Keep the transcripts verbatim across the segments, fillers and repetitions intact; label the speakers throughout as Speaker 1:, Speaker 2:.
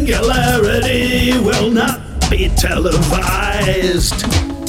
Speaker 1: singularity will not be televised.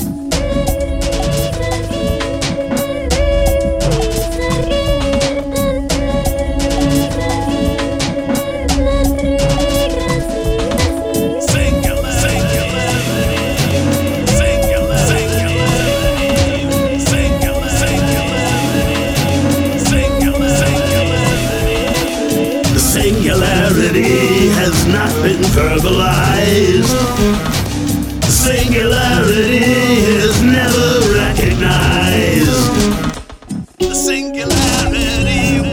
Speaker 1: Singularity has not been verbalized. Singularity is never recognized. The singularity,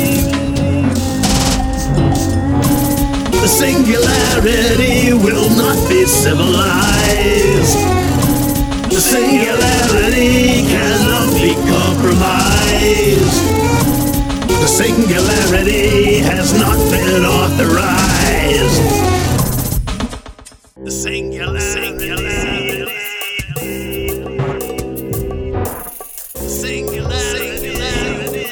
Speaker 1: the singularity will not be civilized. The singularity cannot be compromised. The singularity has not been authorized. The singularity. The singularity.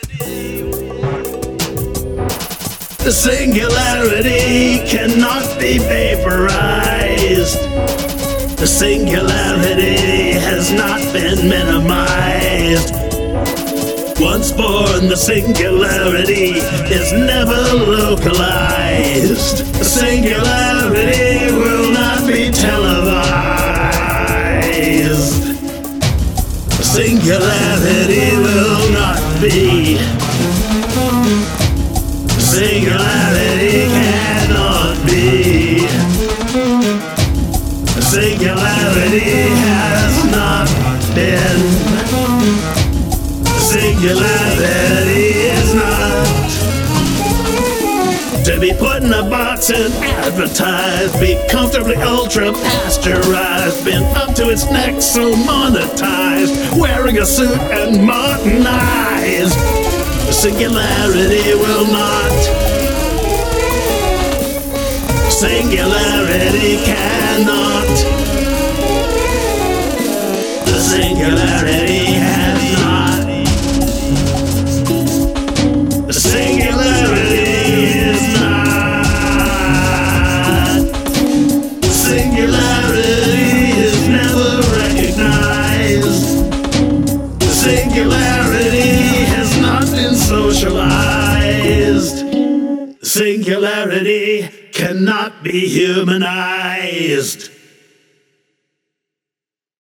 Speaker 1: The singularity cannot be vaporized. The singularity has not been minimized. Once born, the singularity is never localized. The singularity will not be televised. The singularity will not be. The singularity cannot be. The singularity has not been. Singularity is not to be put in a box and advertised, be comfortably ultra pasteurized, been up to its neck so monetized, wearing a suit and modernized. The singularity will not. Singularity cannot. The singularity has not. Singularity has not been socialized. Singularity cannot be humanized.